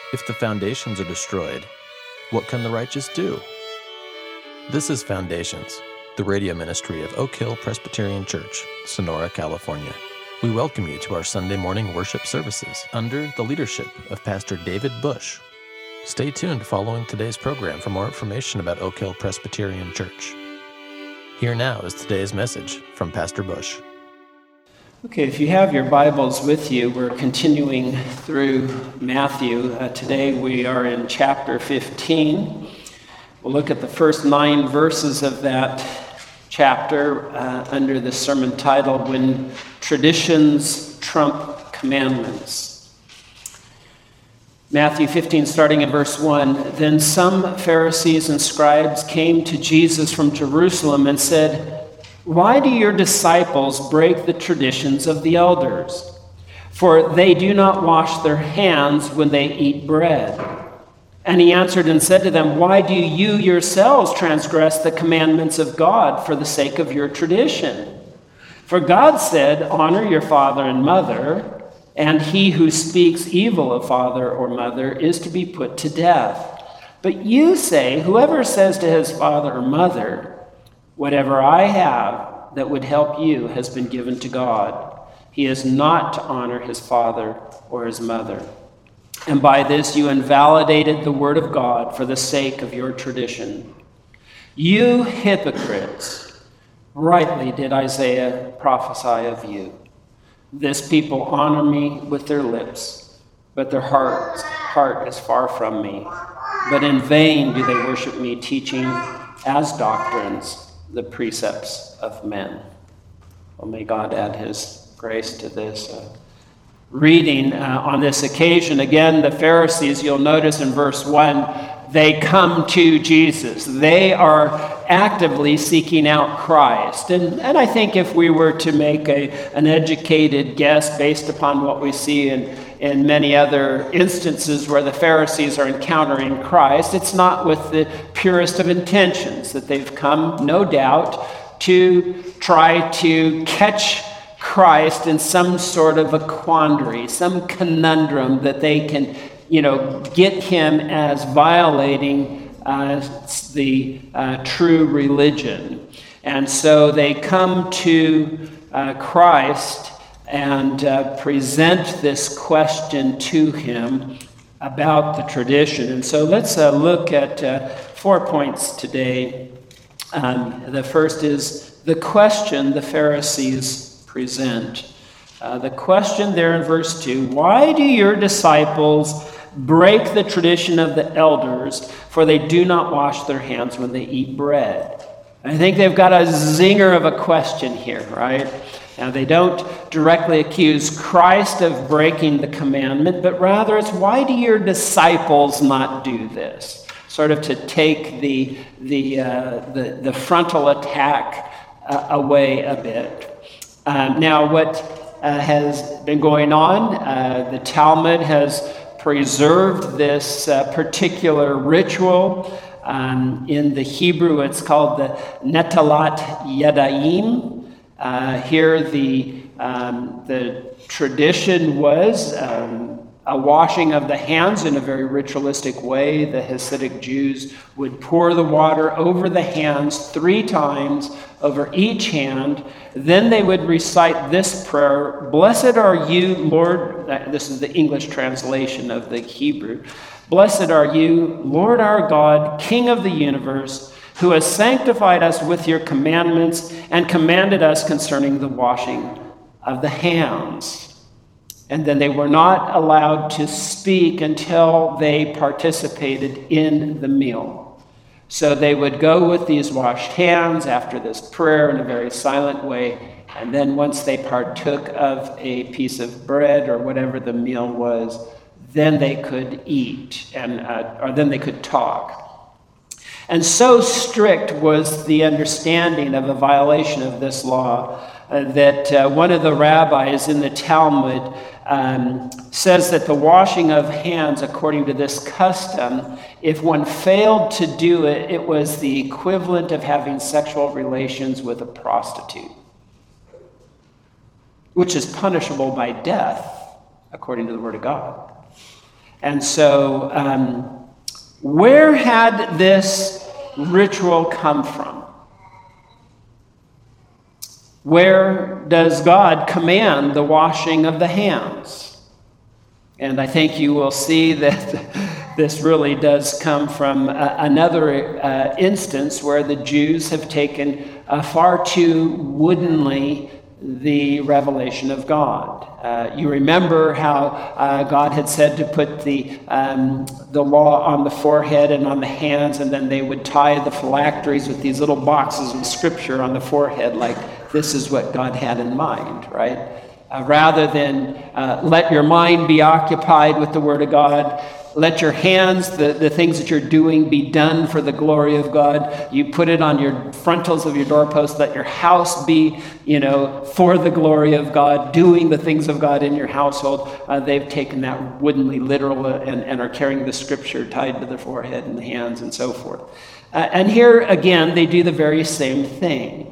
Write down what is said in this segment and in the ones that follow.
If the foundations are destroyed, what can the righteous do? This is Foundations, the radio ministry of Oak Hill Presbyterian Church, Sonora, California. We welcome you to our Sunday morning worship services under the leadership of Pastor David Bush. Stay tuned following today's program for more information about Oak Hill Presbyterian Church. Here now is today's message from Pastor Bush. Okay, if you have your Bibles with you, we're continuing through Matthew. Today we are in chapter 15. We'll look at the first 9 verses of that chapter under the sermon title, When Traditions Trump Commandments. Matthew 15, starting in verse 1. Then some Pharisees and scribes came to Jesus from Jerusalem and said, "Why do your disciples break the traditions of the elders? For they do not wash their hands when they eat bread." And he answered and said to them, "Why do you yourselves transgress the commandments of God for the sake of your tradition? For God said, 'Honor your father and mother,' and he who speaks evil of father or mother is to be put to death. But you say, 'Whoever says to his father or mother, whatever I have that would help you has been given to God,' he is not to honor his father or his mother. And by this you invalidated the word of God for the sake of your tradition. You hypocrites, rightly did Isaiah prophesy of you. This people honor me with their lips, but their heart is far from me. But in vain do they worship me, teaching as doctrines the precepts of men." Well, may God add his grace to this reading on this occasion. Again, the Pharisees, you'll notice in verse 1, they come to Jesus. They are actively seeking out Christ. And I think if we were to make an educated guess based upon what we see in many other instances where the Pharisees are encountering Christ, it's not with the purest of intentions that they've come, no doubt, to try to catch Christ in some sort of a quandary, some conundrum that they can, get him as violating the true religion. And so they come to Christ and present this question to him about the tradition. And so let's look at 4 points today. The first is the question the Pharisees present. The question there in verse 2, "Why do your disciples break the tradition of the elders, for they do not wash their hands when they eat bread?" I think they've got a zinger of a question here, right? Now, they don't directly accuse Christ of breaking the commandment, but rather it's, "Why do your disciples not do this?" Sort of to take the frontal attack away a bit. Now, what has been going on, the Talmud has preserved this particular ritual. In the Hebrew, it's called the Netalat Yadayim. Here, the tradition was a washing of the hands in a very ritualistic way. The Hasidic Jews would pour the water over the hands 3 times over each hand. Then they would recite this prayer, "Blessed are you, Lord," this is the English translation of the Hebrew, "Blessed are you, Lord our God, King of the universe, who has sanctified us with your commandments and commanded us concerning the washing of the hands." And then they were not allowed to speak until they participated in the meal. So they would go with these washed hands after this prayer in a very silent way, and then once they partook of a piece of bread or whatever the meal was, then they could eat, or then they could talk. And so strict was the understanding of a violation of this law that one of the rabbis in the Talmud says that the washing of hands, according to this custom, if one failed to do it, it was the equivalent of having sexual relations with a prostitute, which is punishable by death, according to the Word of God. And so where had this ritual come from? Where does God command the washing of the hands? And I think you will see that this really does come from another instance where the Jews have taken far too woodenly the revelation of God. You remember how God had said to put the law on the forehead and on the hands, and then they would tie the phylacteries with these little boxes of scripture on the forehead, like this is what God had in mind, right? Rather than let your mind be occupied with the Word of God, let your hands, the things that you're doing, be done for the glory of God. You put it on your frontals of your doorposts. Let your house be, for the glory of God, doing the things of God in your household. They've taken that woodenly literal and are carrying the scripture tied to their forehead and the hands and so forth. And here, again, they do the very same thing.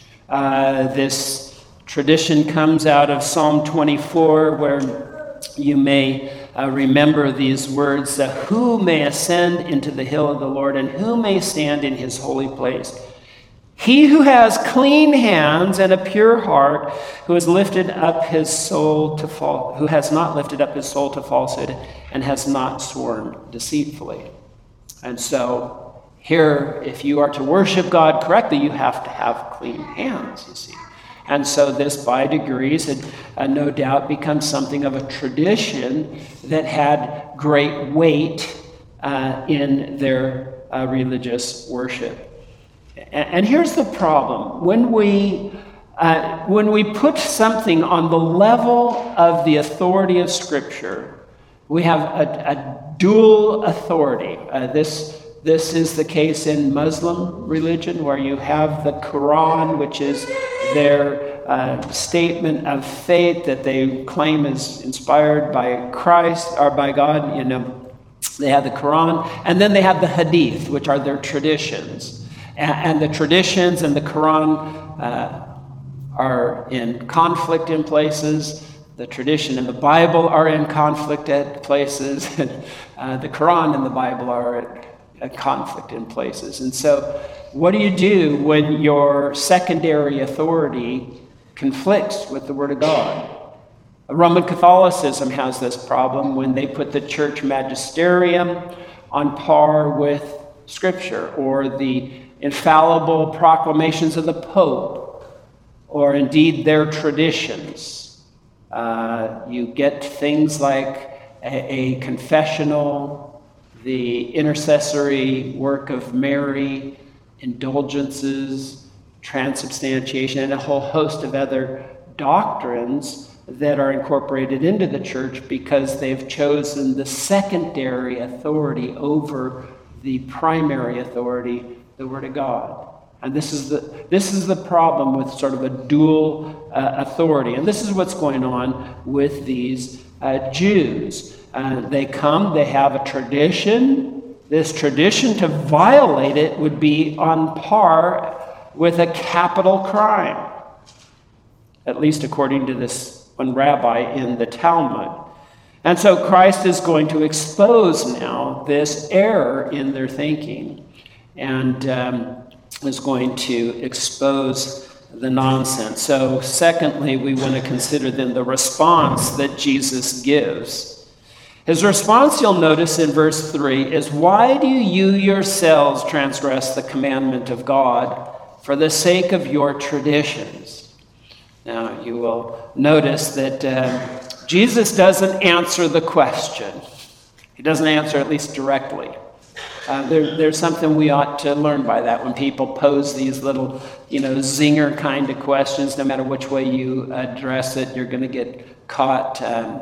This tradition comes out of Psalm 24, where you may remember these words, who may ascend into the hill of the Lord, and who may stand in his holy place? He who has clean hands and a pure heart, who has lifted up his soul to who has not lifted up his soul to falsehood, and has not sworn deceitfully. And so here, if you are to worship God correctly, you have to have clean hands, you see. And so this, by degrees, had no doubt become something of a tradition that had great weight in their religious worship. And here's the problem. When we put something on the level of the authority of Scripture, we have a dual authority. This is the case in Muslim religion, where you have the Quran, which is their statement of faith that they claim is inspired by Christ or by God. They have the Quran, and then they have the Hadith, which are their traditions. And the traditions and the Quran are in conflict in places. The tradition and the Bible are in conflict at places. And the Quran and the Bible are at conflict in places. And so what do you do when your secondary authority conflicts with the Word of God? Roman Catholicism has this problem when they put the church magisterium on par with Scripture, or the infallible proclamations of the Pope, or indeed their traditions. You get things like a confessional, the intercessory work of Mary, indulgences, transubstantiation, and a whole host of other doctrines that are incorporated into the church because they've chosen the secondary authority over the primary authority, the Word of God. And this is the problem with sort of a dual authority. And this is what's going on with these Jews. They come, they have a tradition. This tradition, to violate it would be on par with a capital crime, at least according to this one rabbi in the Talmud. And so Christ is going to expose now this error in their thinking, and is going to expose the nonsense. So secondly, we want to consider then the response that Jesus gives. His response, you'll notice in verse 3, is, "Why do you yourselves transgress the commandment of God for the sake of your traditions?" Now, you will notice that Jesus doesn't answer the question. He doesn't answer, at least directly. There's something we ought to learn by that. When people pose these little, zinger kind of questions, no matter which way you address it, you're going to get caught.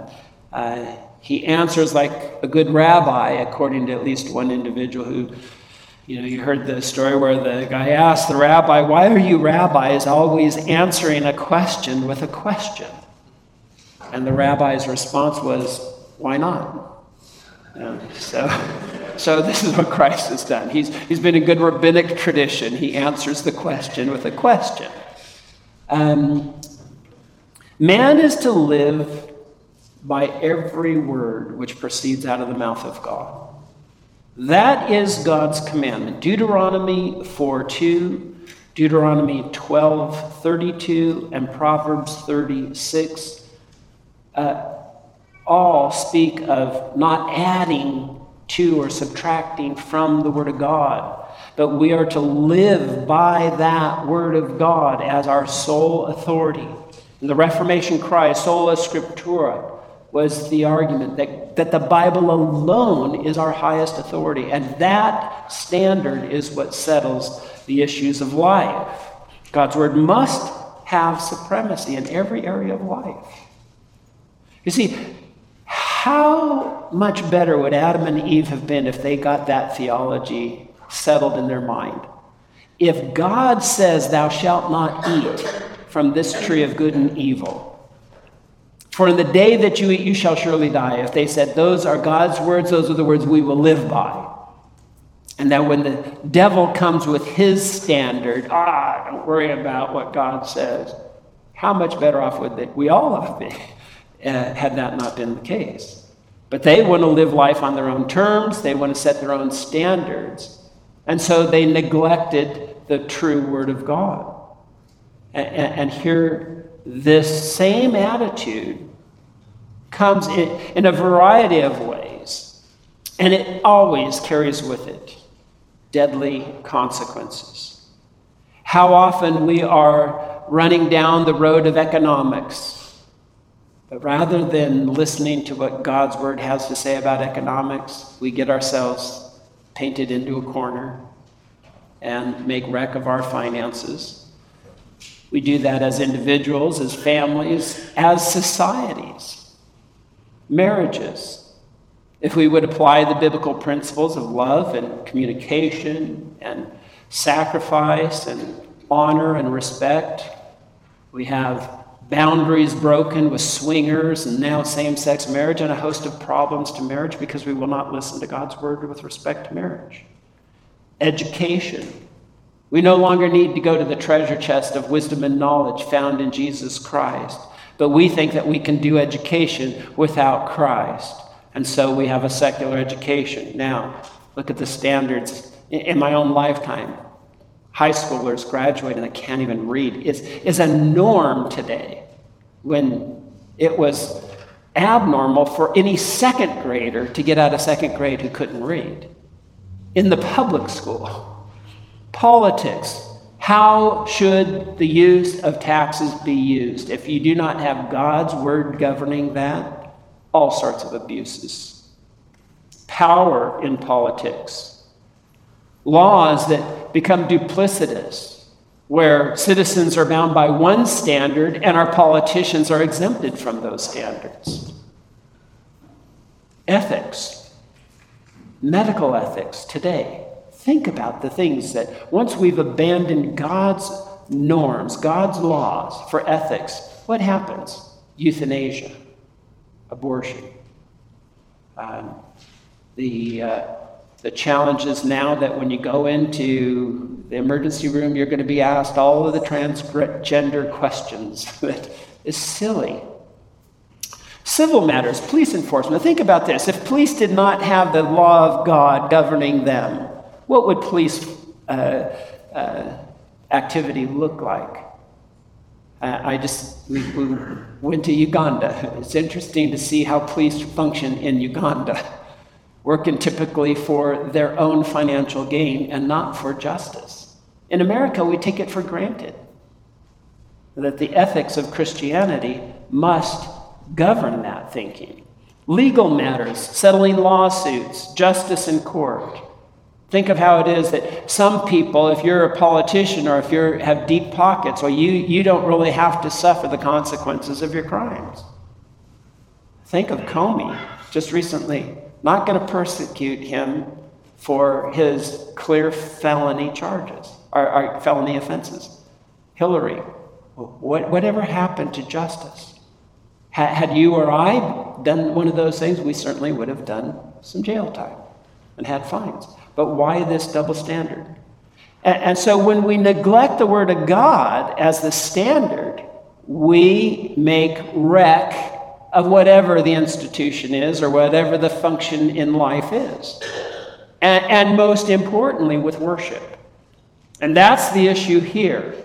He answers like a good rabbi, according to at least one individual who, you heard the story where the guy asked the rabbi, "Why are you rabbis always answering a question with a question?" And the rabbi's response was, "Why not?" So this is what Christ has done. He's been a good rabbinic tradition. He answers the question with a question. Man is to live by every word which proceeds out of the mouth of God. That is God's commandment. Deuteronomy 4:2, Deuteronomy 12:32, and Proverbs 36 all speak of not adding to or subtracting from the Word of God, but we are to live by that Word of God as our sole authority. In the Reformation cry, sola scriptura, was the argument that the Bible alone is our highest authority, and that standard is what settles the issues of life. God's Word must have supremacy in every area of life. You see, how much better would Adam and Eve have been if they got that theology settled in their mind? If God says, "Thou shalt not eat from this tree of good and evil, for in the day that you eat, you shall surely die." If they said, "Those are God's words, those are the words we will live by," and that when the devil comes with his standard, don't worry about what God says, how much better off would we all have been had that not been the case? But they want to live life on their own terms. They want to set their own standards. And so they neglected the true Word of God. And here, this same attitude comes in a variety of ways. And it always carries with it deadly consequences. How often we are running down the road of economics, but rather than listening to what God's Word has to say about economics, we get ourselves painted into a corner and make wreck of our finances. We do that as individuals, as families, as societies, marriages. If we would apply the biblical principles of love and communication and sacrifice and honor and respect, we have boundaries broken with swingers and now same-sex marriage and a host of problems to marriage because we will not listen to God's Word with respect to marriage. Education. We no longer need to go to the treasure chest of wisdom and knowledge found in Jesus Christ, but we think that we can do education without Christ, and so we have a secular education. Now, look at the standards in my own lifetime. High schoolers graduating that can't even read is a norm today, when it was abnormal for any second grader to get out of second grade who couldn't read. In the public school, politics, how should the use of taxes be used? If you do not have God's Word governing that, all sorts of abuses. Power in politics. Laws that become duplicitous, where citizens are bound by one standard and our politicians are exempted from those standards. Ethics, medical ethics today. Think about the things that once we've abandoned God's norms, God's laws for ethics, what happens? Euthanasia, abortion. The challenge is now that when you go into the emergency room, you're going to be asked all of the transgender questions. That is silly. Civil matters, police enforcement. Think about this. If police did not have the law of God governing them, what would police activity look like? We went to Uganda. It's interesting to see how police function in Uganda, working typically for their own financial gain and not for justice. In America, we take it for granted that the ethics of Christianity must govern that thinking. Legal matters, settling lawsuits, justice in court. Think of how it is that some people, if you're a politician or if you have deep pockets, or you don't really have to suffer the consequences of your crimes. Think of Comey, just recently. Not going to persecute him for his clear felony charges, or felony offenses. Hillary, whatever happened to justice? Had you or I done one of those things, we certainly would have done some jail time and had fines. But why this double standard? And so when we neglect the Word of God as the standard, we make wreck of whatever the institution is or whatever the function in life is. And most importantly, with worship. And that's the issue here.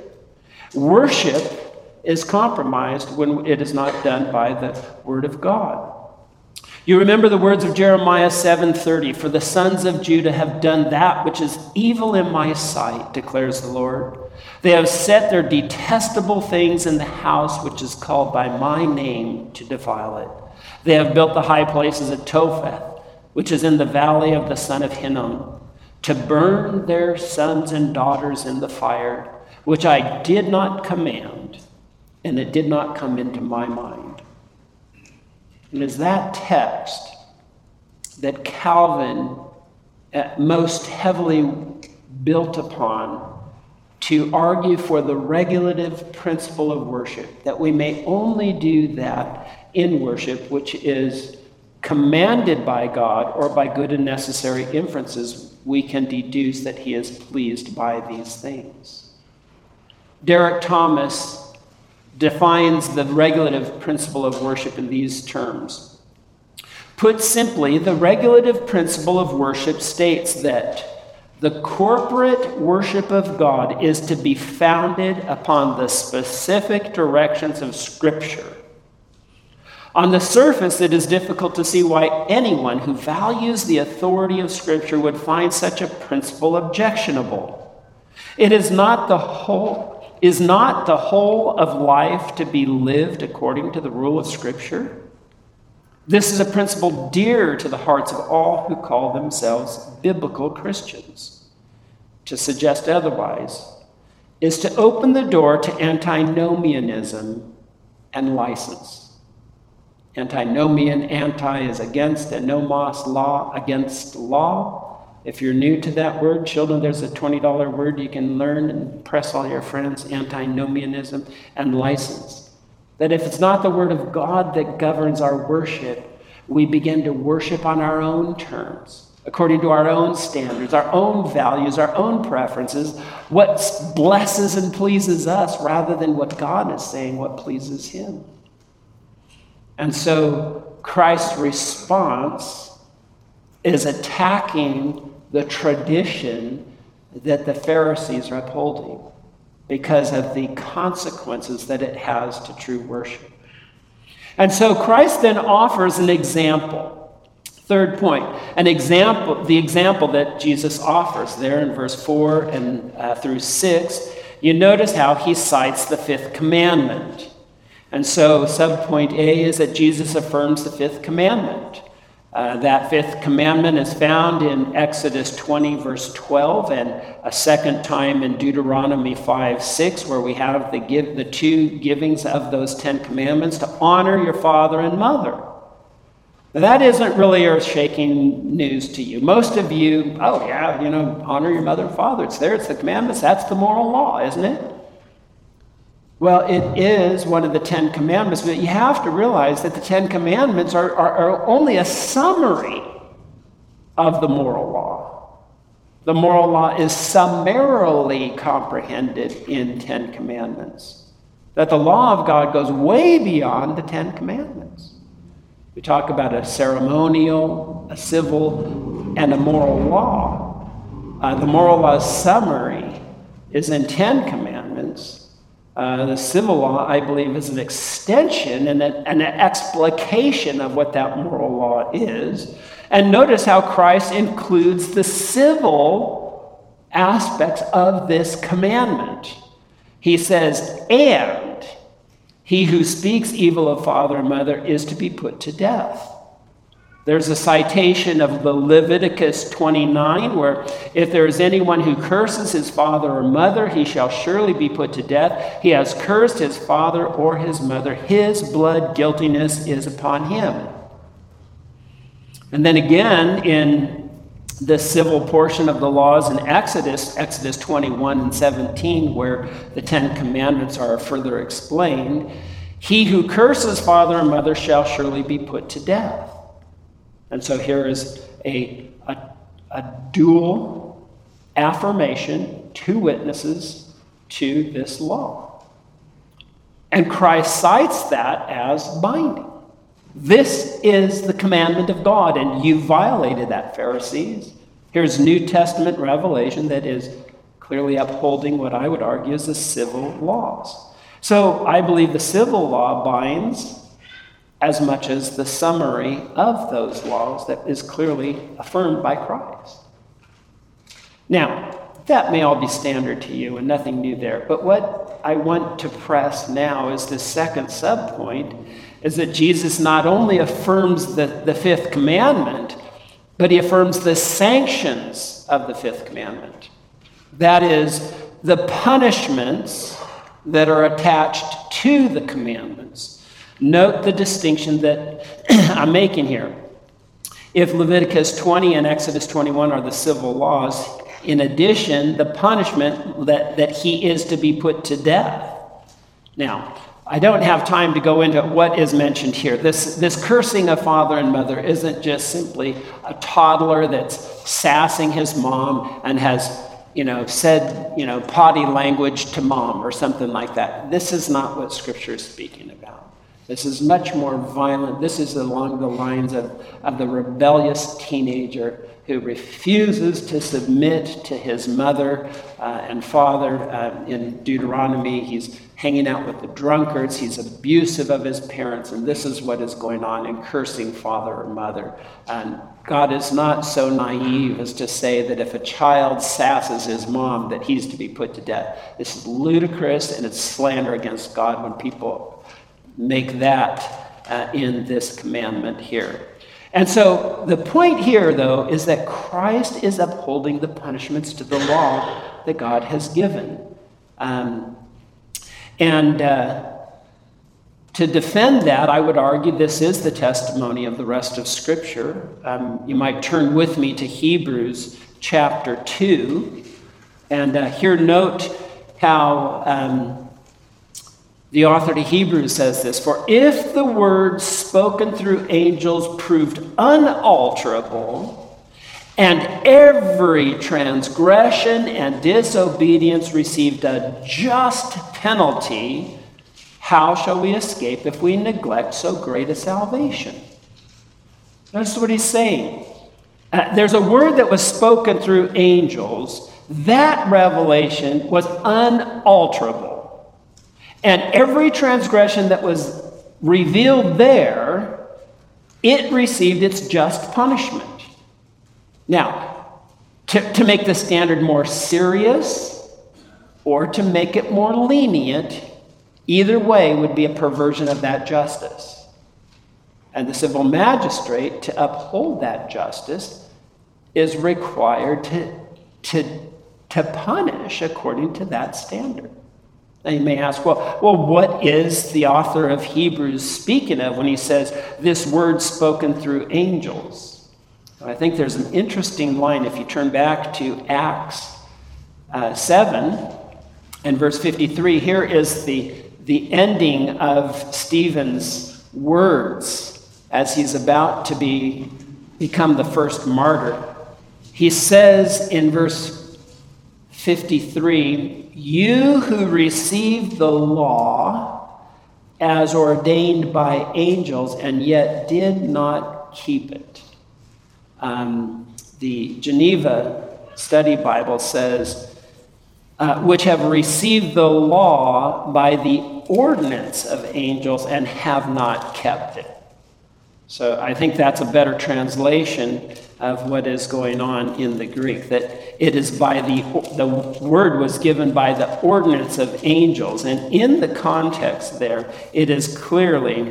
Worship is compromised when it is not done by the Word of God. You remember the words of Jeremiah 7:30, "For the sons of Judah have done that which is evil in my sight, declares the Lord. They have set their detestable things in the house which is called by my name to defile it. They have built the high places at Topheth, which is in the valley of the son of Hinnom, to burn their sons and daughters in the fire, which I did not command, and it did not come into my mind." And it's that text that Calvin most heavily built upon to argue for the regulative principle of worship, that we may only do that in worship which is commanded by God, or by good and necessary inferences we can deduce that he is pleased by these things. Derek Thomas defines the regulative principle of worship in these terms. Put simply, the regulative principle of worship states that the corporate worship of God is to be founded upon the specific directions of Scripture. On the surface, it is difficult to see why anyone who values the authority of Scripture would find such a principle objectionable. It is not the whole of life to be lived according to the rule of Scripture? This is a principle dear to the hearts of all who call themselves biblical Christians. To suggest otherwise is to open the door to antinomianism and license. Antinomian, anti is against, and nomos, law, against law. If you're new to that word, children, there's a $20 word you can learn and impress all your friends, antinomianism and license. That if it's not the Word of God that governs our worship, we begin to worship on our own terms, according to our own standards, our own values, our own preferences, what blesses and pleases us, rather than what God is saying, what pleases him. And so Christ's response is attacking the tradition that the Pharisees are upholding because of the consequences that it has to true worship. And so Christ then offers an example. Third point, the example that Jesus offers there in verse 4 and through 6, you notice how he cites the fifth commandment. And so subpoint A is that Jesus affirms the fifth commandment. That fifth commandment is found in Exodus 20, verse 12, and a second time in Deuteronomy 5:6, where we have the two givings of those 10 commandments to honor your father and mother. Now, that isn't really earth-shaking news to you. Most of you, honor your mother and father. It's there, it's the commandments, that's the moral law, isn't it? Well, it is one of the 10 commandments, but you have to realize that the 10 commandments are only a summary of the moral law. The moral law is summarily comprehended in 10 commandments. That the law of God goes way beyond the 10 commandments. We talk about a ceremonial, a civil, and a moral law. The moral law's summary is in 10 commandments. The civil law, I believe, is an extension and an explication of what that moral law is. And notice how Christ includes the civil aspects of this commandment. He says, and he who speaks evil of father and mother is to be put to death. There's a citation of the Leviticus 29, where if there is anyone who curses his father or mother, he shall surely be put to death. He has cursed his father or his mother. His blood guiltiness is upon him. And then again, in the civil portion of the laws in Exodus 21 and 17, where the 10 commandments are further explained, he who curses father and mother shall surely be put to death. And so here is a dual affirmation, two witnesses to this law. And Christ cites that as binding. This is the commandment of God, and you violated that, Pharisees. Here's New Testament revelation that is clearly upholding what I would argue is the civil laws. So I believe the civil law binds as much as the summary of those laws that is clearly affirmed by Christ. Now, that may all be standard to you and nothing new there, but what I want to press now is the second subpoint, is that Jesus not only affirms the fifth commandment, but he affirms the sanctions of the fifth commandment. That is, the punishments that are attached to the commandments. Note the distinction that I'm making here. If Leviticus 20 and Exodus 21 are the civil laws, in addition, the punishment that he is to be put to death. Now, I don't have time to go into what is mentioned here. This cursing of father and mother isn't just simply a toddler that's sassing his mom and has, said, potty language to mom or something like that. This is not what Scripture is speaking about. This is much more violent. This is along the lines of the rebellious teenager who refuses to submit to his mother and father. In Deuteronomy, he's hanging out with the drunkards. He's abusive of his parents, and this is what is going on in cursing father or mother. And God is not so naive as to say that if a child sasses his mom, that he's to be put to death. This is ludicrous, and it's slander against God when people make that in this commandment here. And so the point here, though, is that Christ is upholding the punishments to the law that God has given. To defend that, I would argue this is the testimony of the rest of Scripture. You might turn with me to Hebrews chapter 2. And here note how the author to Hebrews says this: "For if the words spoken through angels proved unalterable, and every transgression and disobedience received a just penalty, how shall we escape if we neglect so great a salvation?" That's what he's saying. There's a word that was spoken through angels. That revelation was unalterable. And every transgression that was revealed there, it received its just punishment. Now, to make the standard more serious or to make it more lenient, either way would be a perversion of that justice. And the civil magistrate, to uphold that justice, is required to punish according to that standard. Now you may ask, well, what is the author of Hebrews speaking of when he says this word spoken through angels? I think there's an interesting line if you turn back to Acts 7 and verse 53. Here is the ending of Stephen's words as he's about to become the first martyr. He says in verse 53, "You who received the law as ordained by angels and yet did not keep it." The Geneva Study Bible says, "which have received the law by the ordinance of angels and have not kept it." So I think that's a better translation of what is going on in the Greek, that it is by the word was given by the ordinance of angels. And in the context there, it is clearly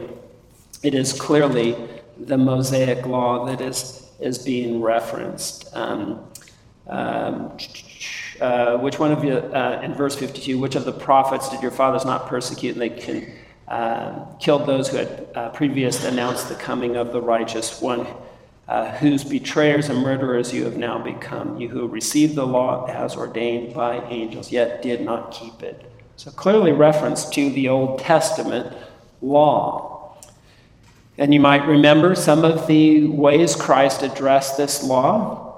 the Mosaic law that is being referenced. Which one of you, in verse 52, which of the prophets did your fathers not persecute, and they killed those who had previously announced the coming of the righteous one, whose betrayers and murderers you have now become, you who received the law as ordained by angels, yet did not keep it. So clearly reference to the Old Testament law. And you might remember some of the ways Christ addressed this law.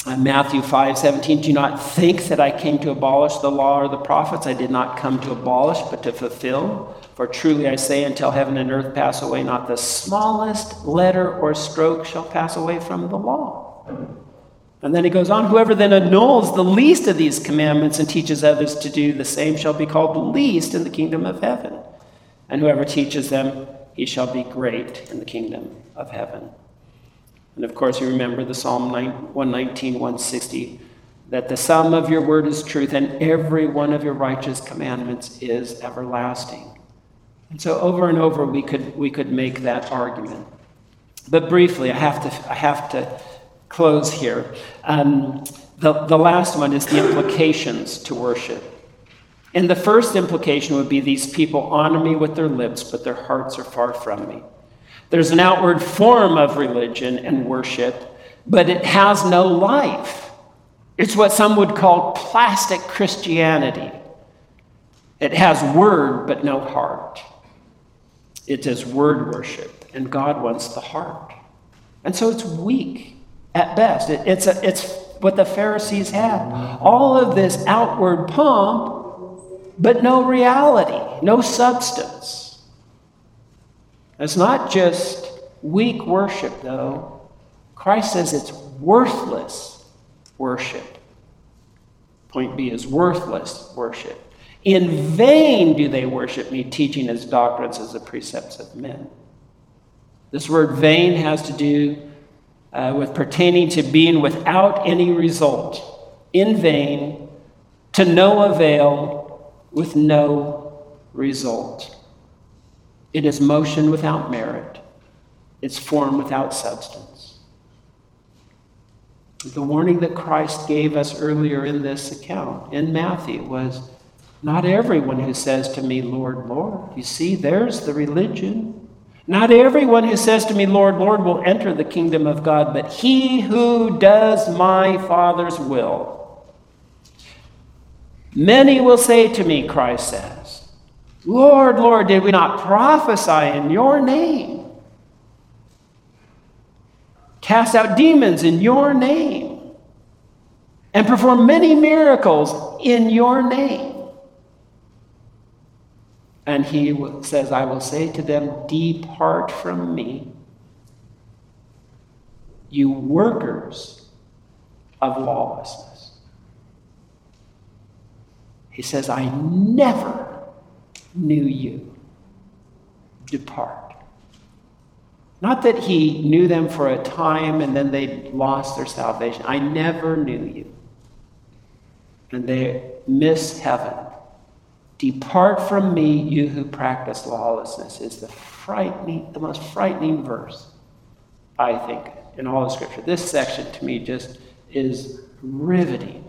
Matthew 5:17, do not think that I came to abolish the law or the prophets. I did not come to abolish, but to fulfill. For truly I say, until heaven and earth pass away, not the smallest letter or stroke shall pass away from the law. And then he goes on, whoever then annuls the least of these commandments and teaches others to do the same shall be called least in the kingdom of heaven. And whoever teaches them, he shall be great in the kingdom of heaven. And of course, you remember the Psalm 119, 160, that the sum of your word is truth, and every one of your righteous commandments is everlasting. And so over and over, we could make that argument. But briefly, I have to close here. The last one is the implications to worship. And the first implication would be these people honor me with their lips, but their hearts are far from me. There's an outward form of religion and worship, but it has no life. It's what some would call plastic Christianity. It has word, but no heart. It is word worship, and God wants the heart. And so it's weak at best. It's what the Pharisees had. All of this outward pomp, but no reality, no substance. It's not just weak worship, though. Christ says it's worthless worship. Point B is worthless worship. In vain do they worship me, teaching as doctrines as the precepts of men. This word vain has to do with pertaining to being without any result. In vain, to no avail, with no result. It is motion without merit. It's form without substance. The warning that Christ gave us earlier in this account, in Matthew, was not everyone who says to me, Lord, Lord. You see, there's the religion. Not everyone who says to me, Lord, Lord, will enter the kingdom of God, but he who does my Father's will. Many will say to me, Christ says, Lord, Lord, did we not prophesy in your name? Cast out demons in your name? And perform many miracles in your name? And he says, I will say to them, depart from me, you workers of lawlessness. He says, I never knew you. Depart. Not that he knew them for a time and then they lost their salvation. I never knew you. And they miss heaven. Depart from me, you who practice lawlessness, is the most frightening verse, I think, in all of Scripture. This section to me just is riveting.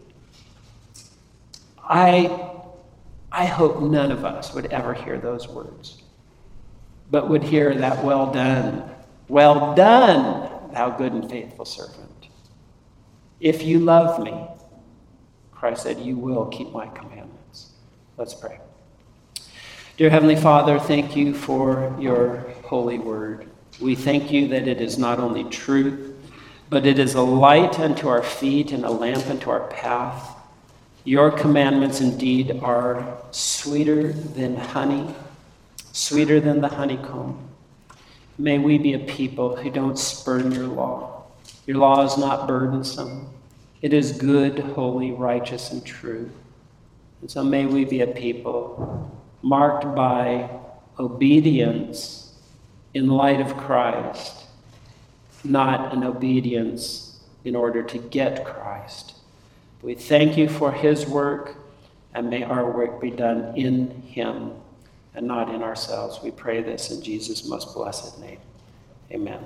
I hope none of us would ever hear those words, but would hear that, well done, thou good and faithful servant. If you love me, Christ said, you will keep my commandments. Let's pray. Dear Heavenly Father, thank you for your holy word. We thank you that it is not only truth, but it is a light unto our feet and a lamp unto our path. Your commandments indeed are sweeter than honey, sweeter than the honeycomb. May we be a people who don't spurn your law. Your law is not burdensome. It is good, holy, righteous, and true. And so may we be a people marked by obedience in light of Christ, not an obedience in order to get Christ. We thank you for his work, and may our work be done in him and not in ourselves. We pray this in Jesus' most blessed name. Amen.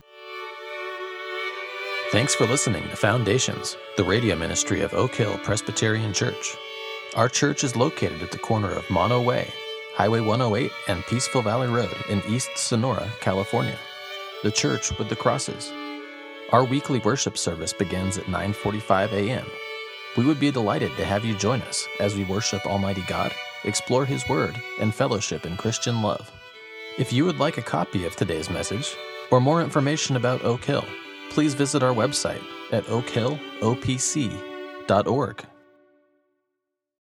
Thanks for listening to Foundations, the radio ministry of Oak Hill Presbyterian Church. Our church is located at the corner of Mono Way, Highway 108, and Peaceful Valley Road in East Sonora, California. The church with the crosses. Our weekly worship service begins at 9:45 a.m. We would be delighted to have you join us as we worship Almighty God, explore His Word, and fellowship in Christian love. If you would like a copy of today's message or more information about Oak Hill, please visit our website at oakhillopc.org.